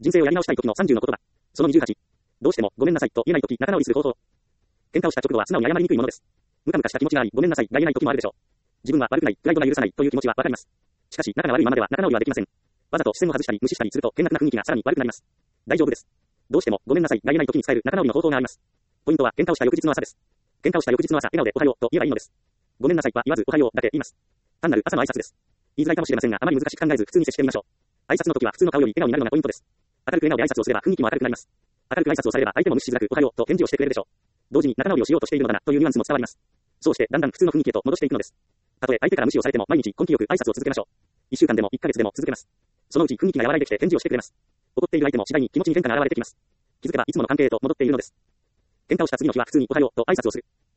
人生をやり直したい時の30の言葉。その28。どうしてもごめんなさいと言えない時、仲直りする方法。喧嘩をした直後は素直に謝りにくいものです。ムカムカした気持ちがあり、ごめんなさいが言えない時もあるでしょう。自分は悪くない、プライドが許さないという気持ちはわかります。しかし、仲が悪いままでは仲直りはできません。わざと視線を外したり無視したりすると、険悪な雰囲気がさらに悪くなります。大丈夫です。どうしてもごめんなさいが言えない時に伝える仲直りの方法があります。ポイントは喧嘩をした翌日の朝です。喧嘩をした翌日の朝、笑顔でおはようと言えばいいのです。ごめんなさいは言わずおはようだけ言います。単なる朝の挨拶です。言いづらいかもしれませんが、あまり難しく考えず普通に接してみましょう。挨拶の時は普通の顔より笑顔になるのがポイントです。明るく笑顔で挨拶をすれば雰囲気も明るくなります。明るく挨拶をされれば相手も無視しづらくおはようと返事をしてくれるでしょう。同時に仲直りをしようとしているのだなというニュアンスも伝わります。そうしてだんだん普通の雰囲気へと戻していくのです。たとえ相手から無視をされても毎日根気よく挨拶を続けましょう。1週間でも1ヶ月でも続けます。そのうち雰囲気が和らいできて返事をしてくれます。怒っている相手も次第に気持ちに変化が現れてきます。気づけばいつもの関係へと戻っているのです。喧嘩をした次の日は普通におはようと挨拶をする。